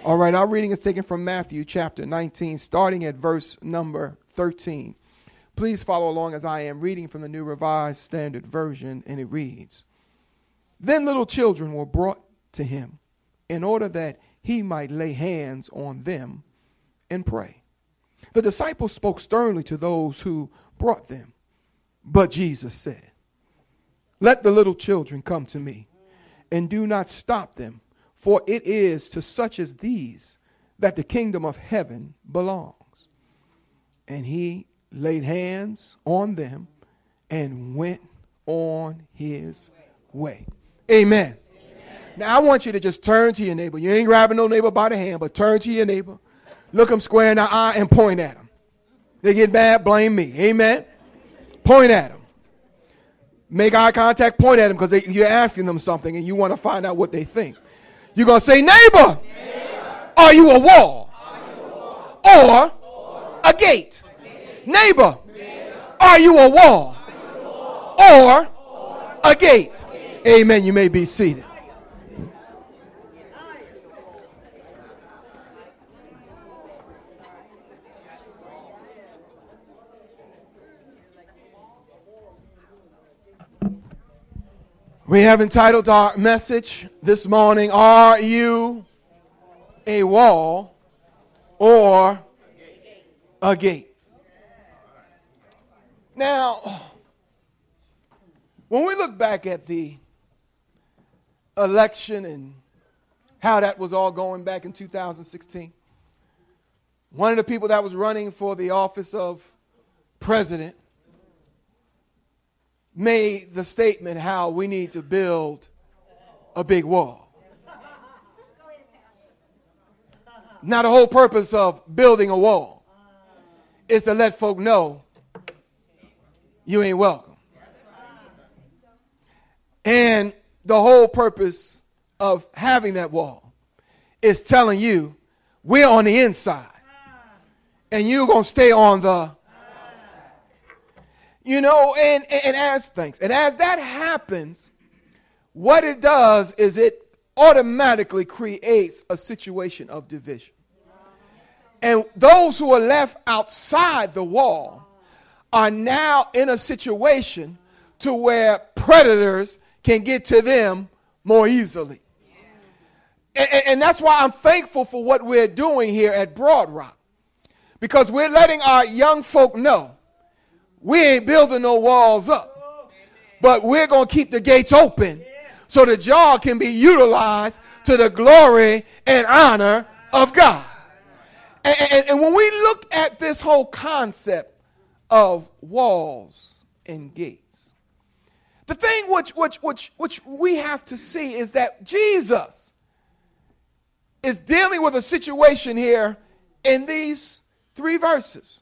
All right, our reading is taken from Matthew chapter 19, starting at verse number 13. Please follow along as I am reading from the New Revised Standard Version, and it reads, "Then little children were brought to him in order that he might lay hands on them and pray. The disciples spoke sternly to those who brought them, but Jesus said, 'Let the little children come to me, and do not stop them, for it is to such as these that the kingdom of heaven belongs.' And he laid hands on them and went on his way." Amen. Now I want you to just turn to your neighbor. You ain't grabbing no neighbor by the hand, but turn to your neighbor, look them square in the eye, and point at them. They get mad, blame me. Amen. Point at them. Make eye contact, point at them, because you're asking them something and you want to find out what they think. You're going to say, "Neighbor, are you a wall? Or a gate?" Neighbor, are you a wall? Or a gate? Amen. You may be seated. We have entitled our message this morning, "Are You a Wall or a Gate?" Now, when we look back at the election and how that was all going back in 2016, one of the people that was running for the office of president made the statement how we need to build a big wall. Now, the whole purpose of building a wall is to let folk know you ain't welcome. And the whole purpose of having that wall is telling you we're on the inside and you're going to stay on the, and as that happens, what it does is it automatically creates a situation of division. And those who are left outside the wall are now in a situation to where predators can get to them more easily. And that's why I'm thankful for what we're doing here at Broad Rock, because we're letting our young folk know we ain't building no walls up, but we're going to keep the gates open so that y'all can be utilized to the glory and honor of God. And when we look at this whole concept of walls and gates, the thing which we have to see is that Jesus is dealing with a situation here in these 3 verses.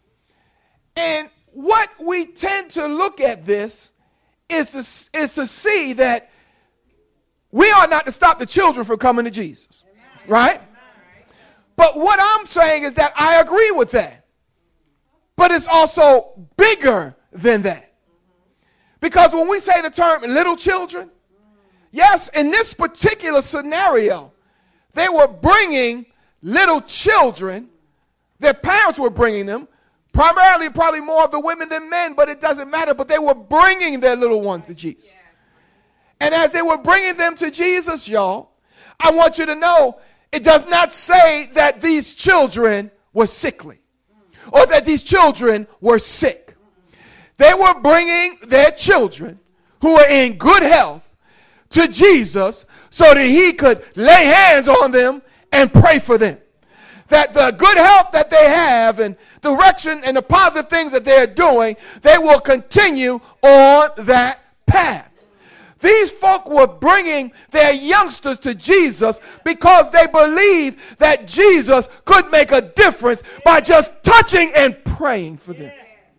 And what we tend to look at this is to see that we are not to stop the children from coming to Jesus, right? But what I'm saying is that I agree with that. But it's also bigger than that. Because when we say the term little children, yes, in this particular scenario, they were bringing little children. Their parents were bringing them. Primarily, probably more of the women than men, but it doesn't matter. But they were bringing their little ones to Jesus. And as they were bringing them to Jesus, y'all, I want you to know, it does not say that these children were sickly or that these children were sick. They were bringing their children who were in good health to Jesus so that he could lay hands on them and pray for them. That the good health that they have and direction and the positive things that they're doing, they will continue on that path. These folk were bringing their youngsters to Jesus because they believed that Jesus could make a difference by just touching and praying for them.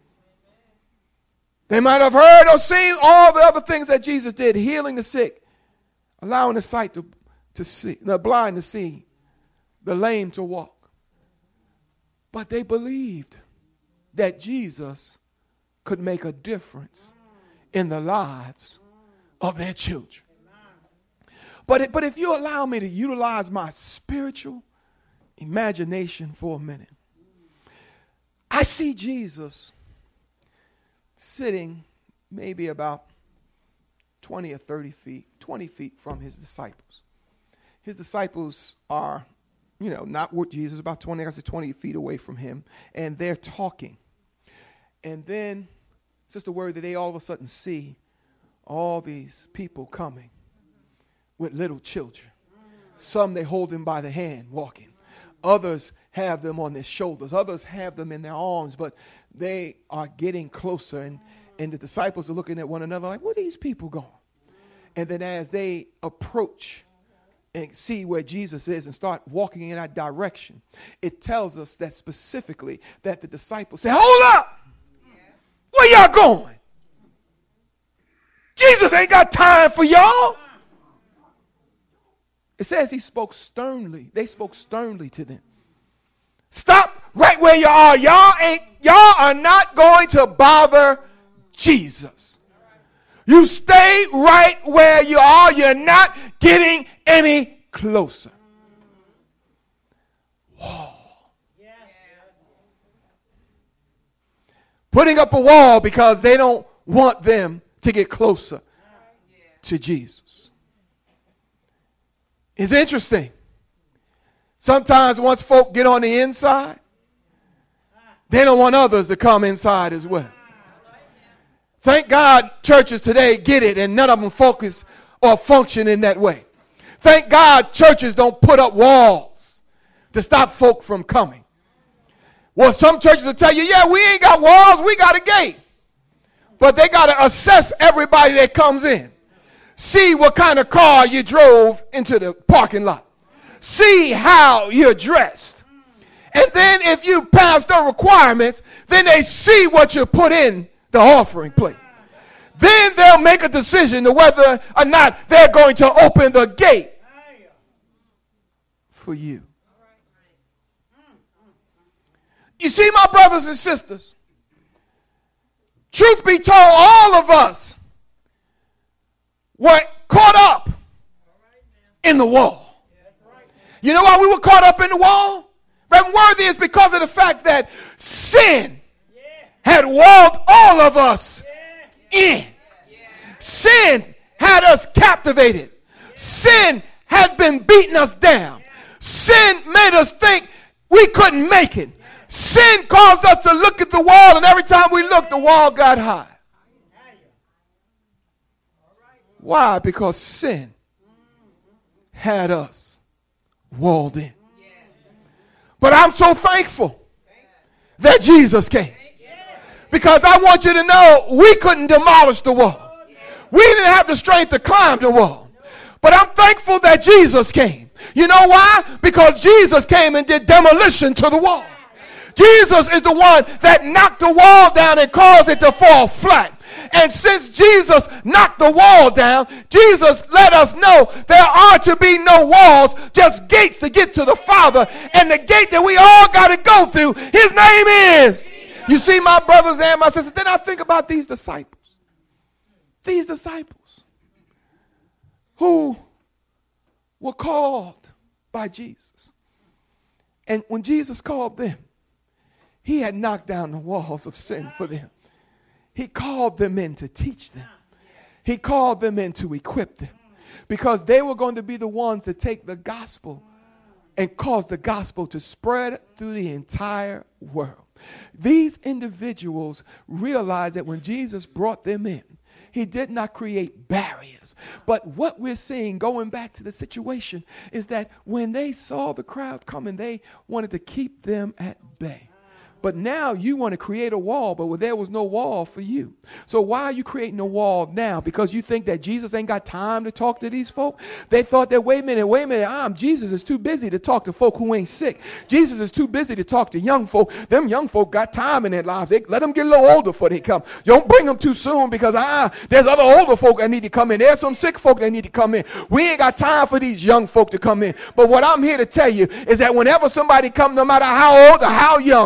They might have heard or seen all the other things that Jesus did, healing the sick, allowing the sight to see, the blind to see, the lame to walk. But they believed that Jesus could make a difference in the lives of their children. But if you allow me to utilize my spiritual imagination for a minute. I see Jesus sitting maybe about 20 or 20 feet from his disciples. His disciples are, not with Jesus, about 20 feet away from him, and they're talking. And then it's just a word that they all of a sudden see all these people coming with little children. Some they hold them by the hand walking. Others have them on their shoulders. Others have them in their arms, but they are getting closer. And the disciples are looking at one another like, where are these people going? And then as they approach and see where Jesus is and start walking in that direction, it tells us that specifically that the disciples say, hold up! Where y'all going? Jesus ain't got time for y'all. It says he spoke sternly. They spoke sternly to them. Stop right where you are. Y'all are not going to bother Jesus. You stay right where you are. You're not getting any closer. Wall. Putting up a wall because they don't want them to get closer to Jesus. It's interesting. Sometimes once folk get on the inside, they don't want others to come inside as well. Thank God churches today get it and none of them focus or function in that way. Thank God churches don't put up walls to stop folk from coming. Well, some churches will tell you, yeah, we ain't got walls, we got a gate. But they got to assess everybody that comes in. See what kind of car you drove into the parking lot. See how you're dressed. And then if you pass the requirements, then they see what you put in the offering plate. Then they'll make a decision to whether or not they're going to open the gate for you. You see, my brothers and sisters, truth be told, all of us were caught up in the wall. You know why we were caught up in the wall? Reverend Worthy, is because of the fact that sin had walled all of us in. Sin had us captivated. Sin had been beating us down. Sin made us think we couldn't make it. Sin caused us to look at the wall, and every time we looked, the wall got high. Why? Because sin had us walled in. But I'm so thankful that Jesus came. Because I want you to know we couldn't demolish the wall. We didn't have the strength to climb the wall. But I'm thankful that Jesus came. You know why? Because Jesus came and did demolition to the wall. Jesus is the one that knocked the wall down and caused it to fall flat. And since Jesus knocked the wall down, Jesus let us know there are to be no walls, just gates to get to the Father. And the gate that we all got to go through, his name is. You see, my brothers and my sisters, then I think about these disciples. These disciples who were called by Jesus. And when Jesus called them, he had knocked down the walls of sin for them. He called them in to teach them. He called them in to equip them. Because they were going to be the ones to take the gospel and cause the gospel to spread through the entire world. These individuals realized that when Jesus brought them in, he did not create barriers. But what we're seeing, going back to the situation, is that when they saw the crowd coming, they wanted to keep them at bay. But now you want to create a wall, but there was no wall for you. So why are you creating a wall now? Because you think that Jesus ain't got time to talk to these folk? They thought that, wait a minute, Jesus is too busy to talk to folk who ain't sick. Jesus is too busy to talk to young folk. Them young folk got time in their lives. Let them get a little older before they come. Don't bring them too soon because there's other older folk that need to come in. There's some sick folk that need to come in. We ain't got time for these young folk to come in. But what I'm here to tell you is that whenever somebody comes, no matter how old or how young, we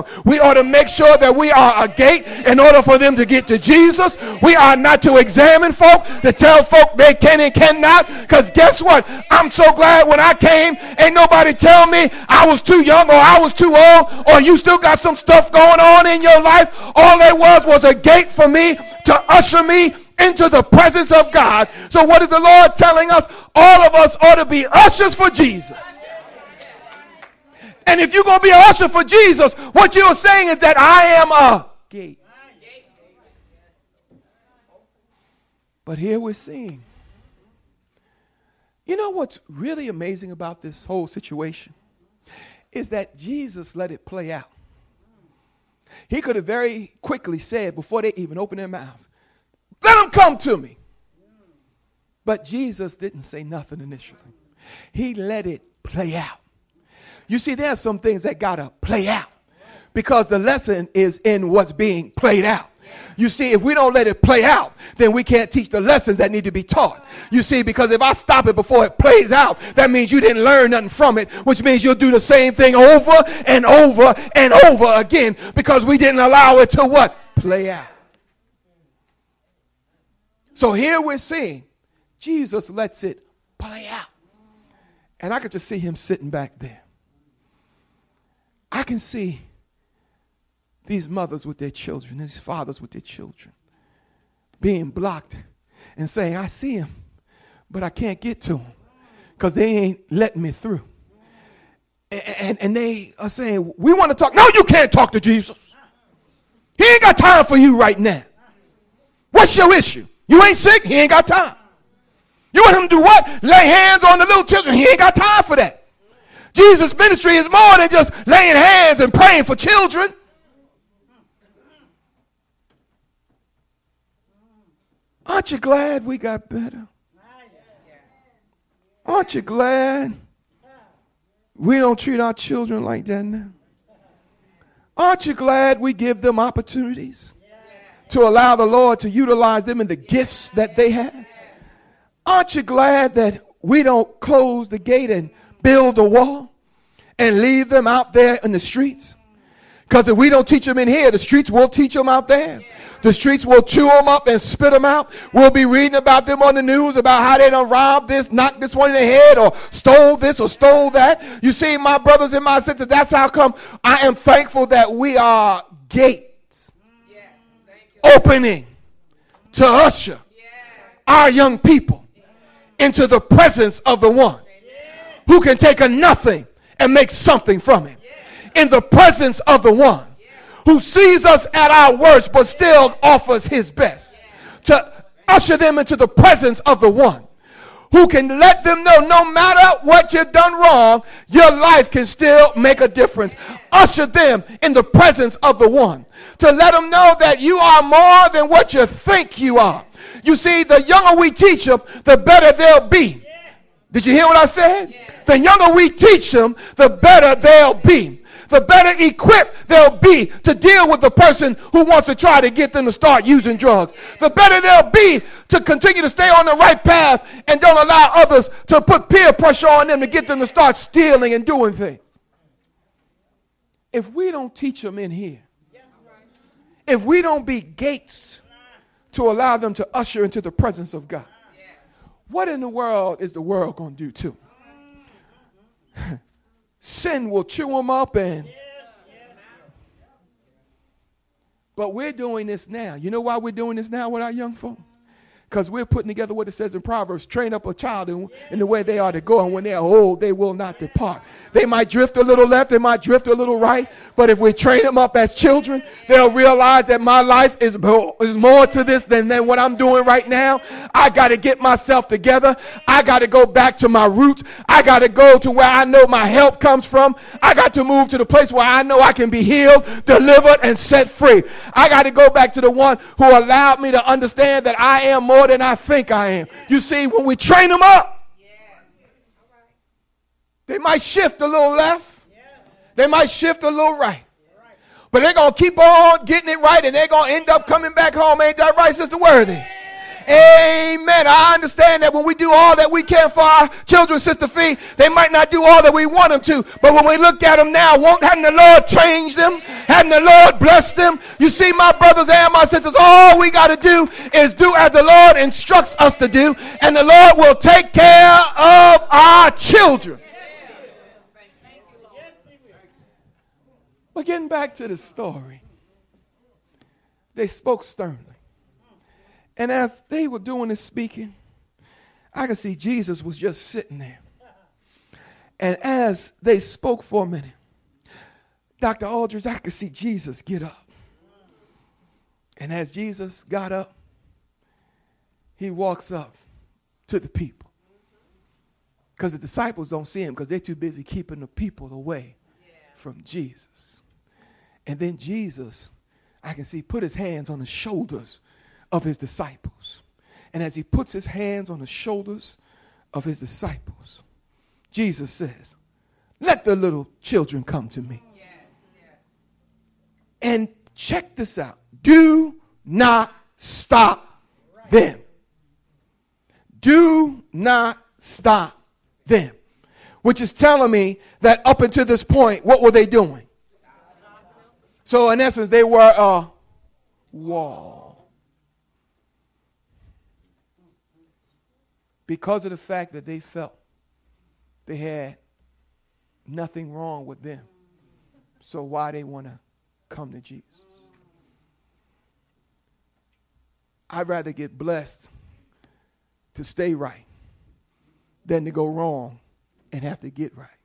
ought to make sure that we are a gate in order for them to get to Jesus. We are not to examine folk, to tell folk they can and cannot. Because guess what? I'm so glad when I came, ain't nobody tell me I was too young or I was too old or you still got some stuff going on in your life. All there was a gate for me to usher me into the presence of God. So what is the Lord telling us? All of us ought to be ushers for Jesus. And if you're going to be an usher for Jesus, what you're saying is that I am a gate. But here we're seeing, you know what's really amazing about this whole situation is that Jesus let it play out. He could have very quickly said before they even opened their mouths, let them come to me. But Jesus didn't say nothing initially. He let it play out. You see, there are some things that got to play out because the lesson is in what's being played out. You see, if we don't let it play out, then we can't teach the lessons that need to be taught. You see, because if I stop it before it plays out, that means you didn't learn nothing from it, which means you'll do the same thing over and over and over again because we didn't allow it to what? Play out. So here we're seeing Jesus lets it play out. And I could just see him sitting back there. I can see these mothers with their children, these fathers with their children being blocked and saying, I see him, but I can't get to him because they ain't letting me through. And they are saying, we want to talk. No, you can't talk to Jesus. He ain't got time for you right now. What's your issue? You ain't sick? He ain't got time. You want him to do what? Lay hands on the little children? He ain't got time for that. Jesus' ministry is more than just laying hands and praying for children. Aren't you glad we got better? Aren't you glad we don't treat our children like that now? Aren't you glad we give them opportunities to allow the Lord to utilize them in the gifts that they have? Aren't you glad that we don't close the gate and build a wall and leave them out there in the streets? Because if we don't teach them in here, the streets will teach them out there. The streets will chew them up and spit them out. We'll be reading about them on the news about how they done robbed this, knocked this one in the head, or stole this or stole that. You see, my brothers and my sisters, that's how come I am thankful that we are gates opening to usher our young people into the presence of the one who can take a nothing and make something from it. In the presence of the one who sees us at our worst but still offers his best. To usher them into the presence of the one who can let them know no matter what you've done wrong, your life can still make a difference. Usher them in the presence of the one to let them know that you are more than what you think you are. You see, the younger we teach them, the better they'll be. Did you hear what I said? The younger we teach them, the better they'll be. The better equipped they'll be to deal with the person who wants to try to get them to start using drugs. The better they'll be to continue to stay on the right path and don't allow others to put peer pressure on them to get them to start stealing and doing things. If we don't teach them in here, if we don't be gates to allow them to usher into the presence of God, what in the world is the world going to do too? Sin will chew them up but we're doing this now. You know why we're doing this now with our young folk? Because we're putting together what it says in Proverbs, train up a child in the way they are to go, and when they are old, they will not depart. They might drift a little left, they might drift a little right, but if we train them up as children, they'll realize that my life is more to this than what I'm doing right now. I got to get myself together. I got to go back to my roots. I got to go to where I know my help comes from. I got to move to the place where I know I can be healed, delivered, and set free. I got to go back to the one who allowed me to understand that I am more than I think I am. You see, when we train them up, they might shift a little left. They might shift a little right. But they're going to keep on getting it right, and they're going to end up coming back home. Ain't that right, Sister Worthy? Amen. I understand that when we do all that we can for our children, Sister Fee, they might not do all that we want them to. But when we look at them now, hadn't the Lord changed them? Hadn't the Lord blessed them? You see, my brothers and my sisters, all we got to do is do as the Lord instructs us to do, and the Lord will take care of our children. But getting back to the story, they spoke sternly. And as they were doing this speaking, I could see Jesus was just sitting there. And as they spoke for a minute, Dr. Aldridge, I could see Jesus get up. And as Jesus got up, he walks up to the people. Because the disciples don't see him because they're too busy keeping the people away from Jesus. And then Jesus, I can see, put his hands on the shoulders of his disciples. And as he puts his hands on the shoulders of his disciples, Jesus says, let the little children come to me. Yes, yes. And check this out. Do not stop them. Do not stop them. Which is telling me that up until this point, what were they doing? So in essence, they were a wall. Because of the fact that they felt they had nothing wrong with them. So why they want to come to Jesus? I'd rather get blessed to stay right than to go wrong and have to get right.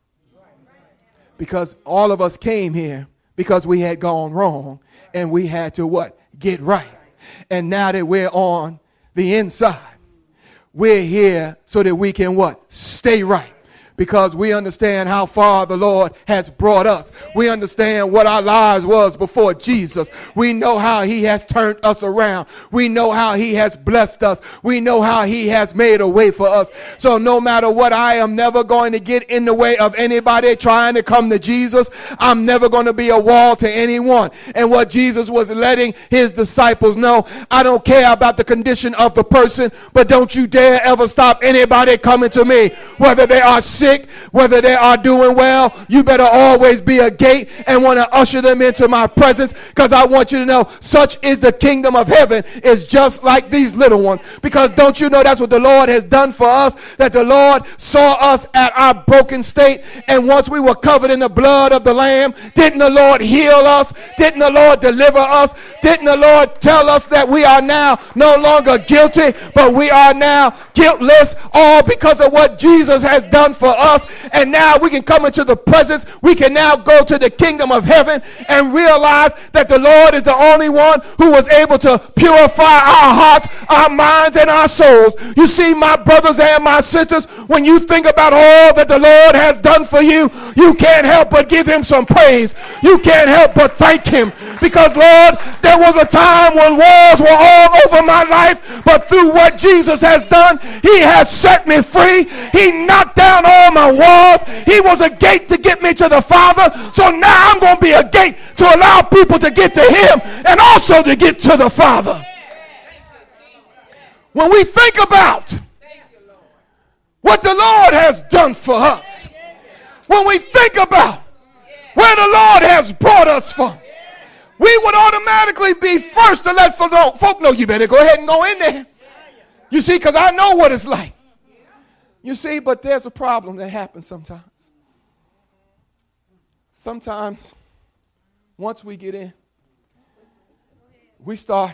Because all of us came here because we had gone wrong and we had to what? Get right. And now that we're on the inside, we're here so that we can what? Stay right. Because we understand how far the Lord has brought us. We understand what our lives was before Jesus. We know how he has turned us around. We know how he has blessed us. We know how he has made a way for us. So no matter what, I am never going to get in the way of anybody trying to come to Jesus. I'm never going to be a wall to anyone. And what Jesus was letting his disciples know, I don't care about the condition of the person, but don't you dare ever stop anybody coming to me, whether they are sick, whether they are doing well. You better always be a gate and want to usher them into my presence, because I want you to know such is the kingdom of heaven, is just like these little ones. Because don't you know that's what the Lord has done for us, that the Lord saw us at our broken state, and once we were covered in the blood of the Lamb, didn't the Lord heal us? Didn't the Lord deliver us? Didn't the Lord tell us that we are now no longer guilty, but we are now guiltless, all because of what Jesus has done for us? And now we can come into the presence. We can now go to the kingdom of heaven and realize that the Lord is the only one who was able to purify our hearts, our minds, and our souls. You see, my brothers and my sisters, when you think about all that the Lord has done for you, you can't help but give him some praise. You can't help but thank him, because Lord, there was a time when walls were all over my life, but through what Jesus has done, he has set me free. He knocked down all my walls. He was a gate to get me to the Father. So now I'm going to be a gate to allow people to get to him and also to get to the Father. When we think about what the Lord has done for us, when we think about where the Lord has brought us from, we would automatically be first to let folk know, you better go ahead and go in there. You see, because I know what it's like. You see, but there's a problem that happens sometimes. Sometimes, once we get in, we start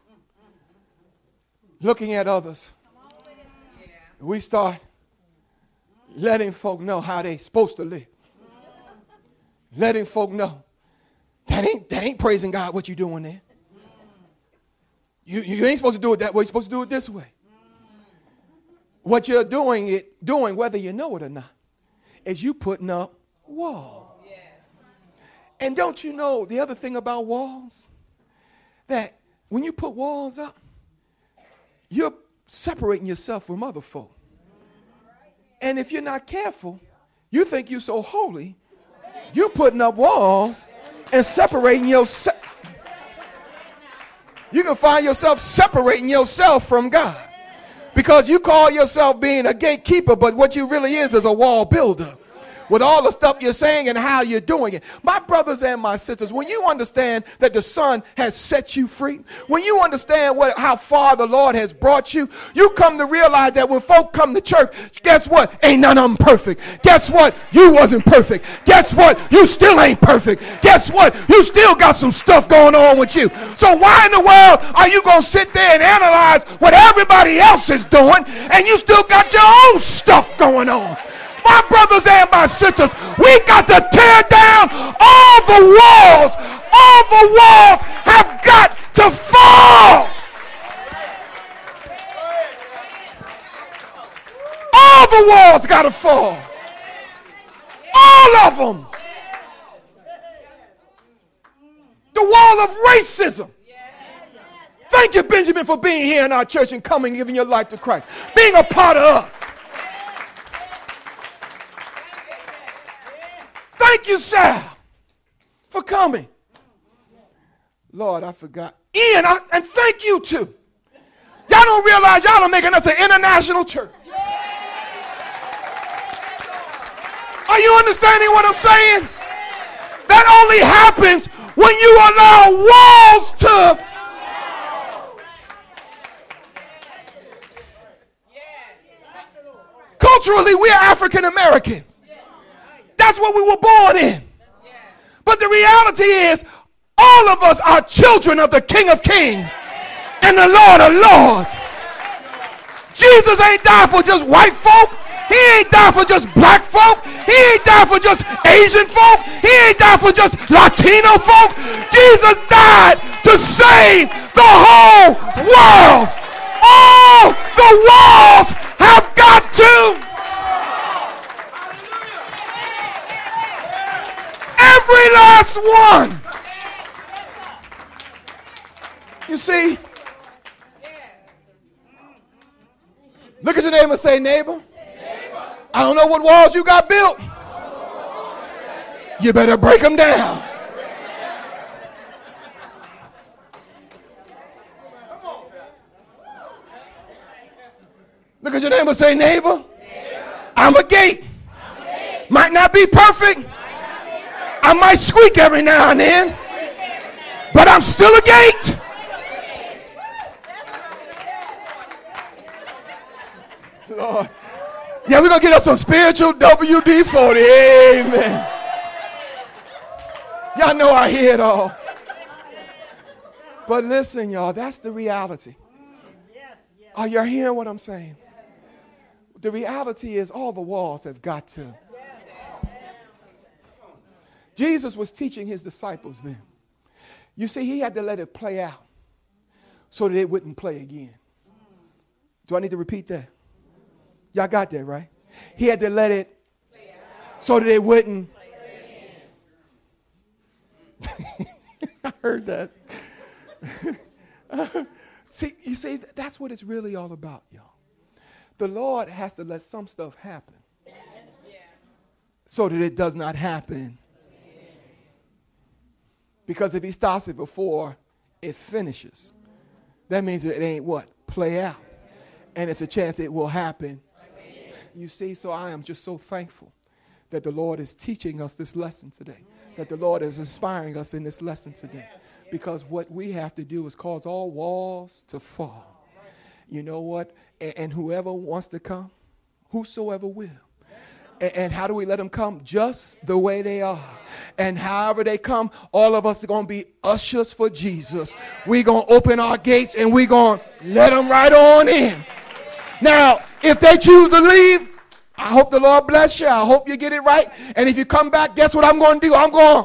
looking at others. We start letting folk know how they're supposed to live. Letting folk know that ain't praising God what you doing there. You ain't supposed to do it that way. You're supposed to do it this way. What you're doing, whether you know it or not, is you putting up walls. Yeah. And don't you know the other thing about walls? That when you put walls up, you're separating yourself from other folk. And if you're not careful, you think you're so holy, you're putting up walls and separating yourself. You can find yourself separating yourself from God because you call yourself being a gatekeeper, but what you really is a wall builder. With all the stuff you're saying and how you're doing it. My brothers and my sisters, when you understand that the Son has set you free, when you understand how far the Lord has brought you, you come to realize that when folk come to church, guess what? Ain't none of them perfect. Guess what? You wasn't perfect. Guess what? You still ain't perfect. Guess what? You still got some stuff going on with you. So why in the world are you going to sit there and analyze what everybody else is doing and you still got your own stuff going on? My brothers and my sisters, we got to tear down all the walls. All the walls have got to fall. All the walls got to fall. All of them. The wall of racism. Thank you, Benjamin, for being here in our church and coming and giving your life to Christ. Being a part of us. Thank you, Sal, for coming. Lord, I forgot. Ian, and thank you too. Y'all don't realize y'all are making us an international church. Are you understanding what I'm saying? That only happens when you allow walls to. Culturally, we are African Americans. That's what we were born in. But the reality is, all of us are children of the King of Kings and the Lord of Lords. Jesus ain't died for just white folk. He ain't died for just black folk. He ain't died for just Asian folk. He ain't died for just Latino folk. Jesus died to save the whole world. All the walls have got to. Every last one. You see? Look at your neighbor and say, neighbor, I don't know what walls you got built. You better break them down. Look at your neighbor and say, neighbor, I'm a gate. Might not be perfect. I might squeak every now and then, but I'm still a gate. Lord. Yeah, we're going to get us some spiritual WD-40. Amen. Y'all know I hear it all. But listen, y'all, that's the reality. Are you hearing what I'm saying? The reality is all the walls have got to. Jesus was teaching his disciples then. You see, he had to let it play out so that it wouldn't play again. Do I need to repeat that? Y'all got that, right? He had to let it so that it wouldn't. I heard that. You see, that's what it's really all about, y'all. The Lord has to let some stuff happen so that it does not happen. Because if he starts it before it finishes, that means it ain't what? Play out. And it's a chance it will happen. You see, so I am just so thankful that the Lord is teaching us this lesson today. That the Lord is inspiring us in this lesson today. Because what we have to do is cause all walls to fall. You know what? And whoever wants to come, whosoever will. And how do we let them come? Just the way they are. And however they come, all of us are going to be ushers for Jesus. We're going to open our gates and we're going to let them right on in. Now, if they choose to leave, I hope the Lord bless you. I hope you get it right. And if you come back, guess what I'm going to do? I'm going.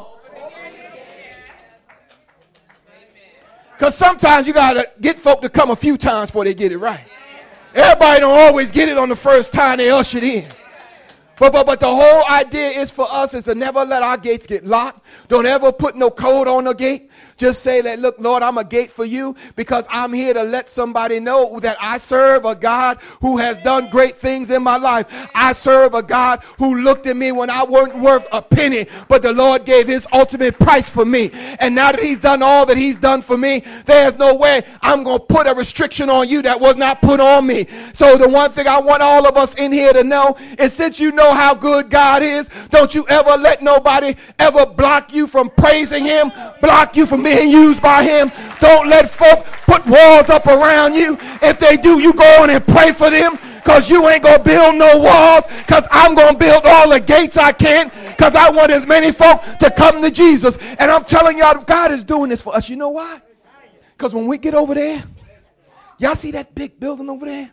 Because sometimes you got to get folk to come a few times before they get it right. Everybody don't always get it on the first time they ushered in. But the whole idea is for us is to never let our gates get locked. Don't ever put no code on the gate. Just say that, look, Lord, I'm a gate for you because I'm here to let somebody know that I serve a God who has done great things in my life. I serve a God who looked at me when I wasn't worth a penny, but the Lord gave his ultimate price for me. And now that he's done all that he's done for me, there's no way I'm going to put a restriction on you that was not put on me. So the one thing I want all of us in here to know is, since you know how good God is, don't you ever let nobody ever block you from praising him, block you from being used by him. Don't let folk put walls up around you. If they do, you go on and pray for them, because you ain't going to build no walls, because I'm going to build all the gates I can, because I want as many folk to come to Jesus. And I'm telling y'all, God is doing this for us. You know why? Because when we get over there, y'all see that big building over there?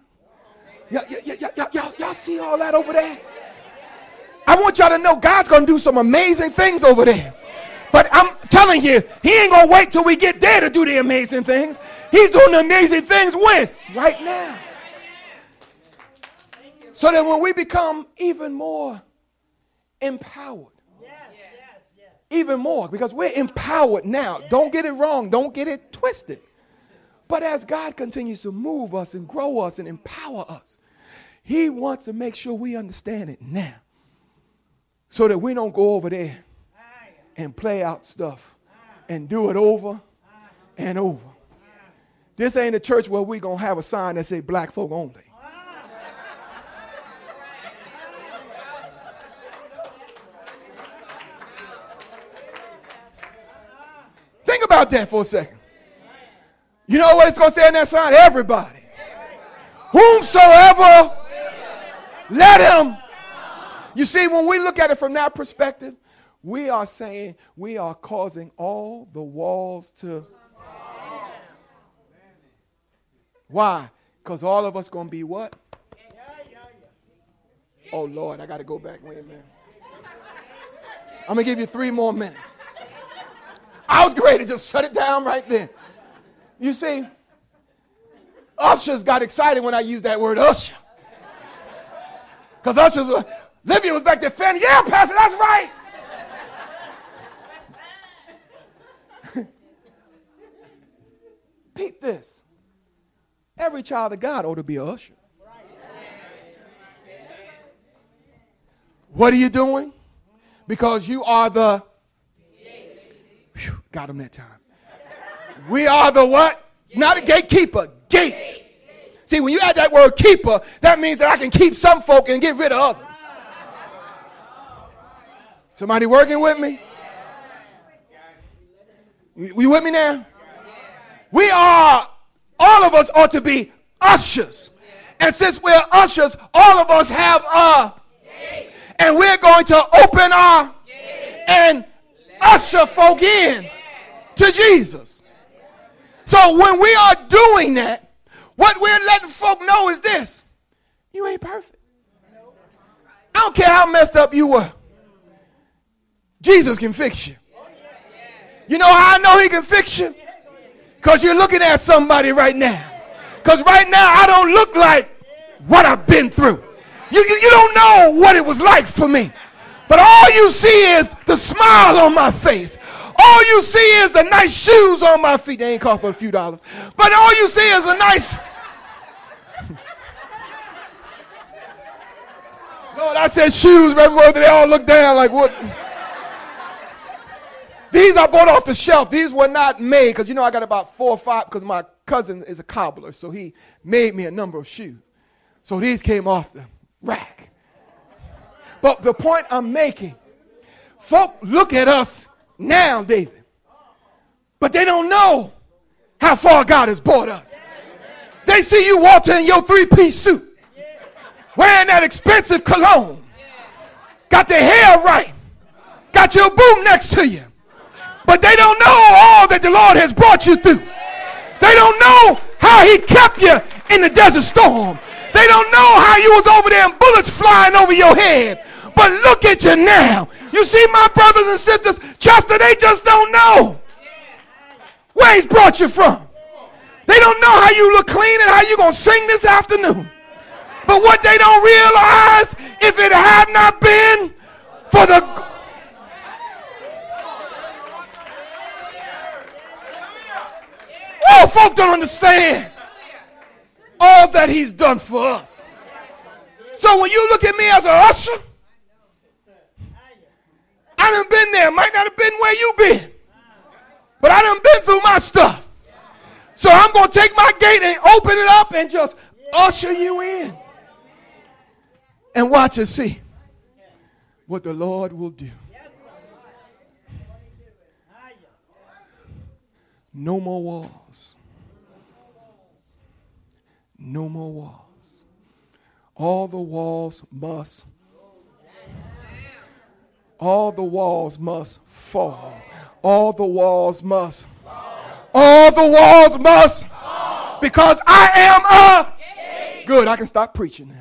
Y'all see all that over there? I want y'all to know God's going to do some amazing things over there. But I'm telling you, he ain't going to wait till we get there to do the amazing things. He's doing the amazing things when? Right now. So that when we become even more empowered, even more, because we're empowered now. Don't get it wrong. Don't get it twisted. But as God continues to move us and grow us and empower us, he wants to make sure we understand it now, so that we don't go over there and play out stuff and do it over and over. This ain't a church where we're going to have a sign that say black folk only. Think about that for a second. You know what it's going to say in that sign? Everybody. Whomsoever, let him. You see, when we look at it from that perspective, we are saying we are causing all the walls to. Why? Because all of us going to be what? Oh, Lord, I got to go back. Wait a minute. I'm going to give you 3 more minutes. I was ready to just shut it down right then. You see, ushers got excited when I used that word usher. Because ushers, Livia was back there fanning. Yeah, Pastor, that's right. Peep this. Every child of God ought to be an usher. What are you doing? Because you are the... Whew, got him that time. We are the what? Not a gatekeeper. Gate. See, when you add that word keeper, that means that I can keep some folk and get rid of others. Somebody working with me? You with me now? We are, all of us ought to be ushers. And since we're ushers, all of us have a gate. And we're going to open our gate and usher folk in to Jesus. So when we are doing that, what we're letting folk know is this: you ain't perfect. I don't care how messed up you were. Jesus can fix you. You know how I know he can fix you? Because you're looking at somebody right now. Because right now I don't look like what I've been through. You don't know what it was like for me. But all you see is the smile on my face. All you see is the nice shoes on my feet. They ain't cost but a few dollars. But all you see is a nice... Lord, I said shoes, Reverend, they all look down like what? These I bought off the shelf. These were not made, because you know I got about 4 or 5, because my cousin is a cobbler, so he made me a number of shoes. So these came off the rack. But the point I'm making, folk look at us now, David, but they don't know how far God has brought us. They see you walking in your 3-piece suit, wearing that expensive cologne, got their hair right, got your boo next to you, but they don't know all that the Lord has brought you through. They don't know how he kept you in the desert storm. They don't know how you was over there and bullets flying over your head. But look at you now. You see, my brothers and sisters, Chester, they just don't know where he's brought you from. They don't know how you look clean and how you going to sing this afternoon. But what they don't realize, if it had not been for the... Oh, folk don't understand all that he's done for us. So when you look at me as an usher, I done been there. Might not have been where you been, but I done been through my stuff. So I'm going to take my gate and open it up and just usher you in. And watch and see what the Lord will do. No more walls. No more walls. All the walls must fall. All the walls must. All the walls must. Because I am a. Good, I can stop preaching now.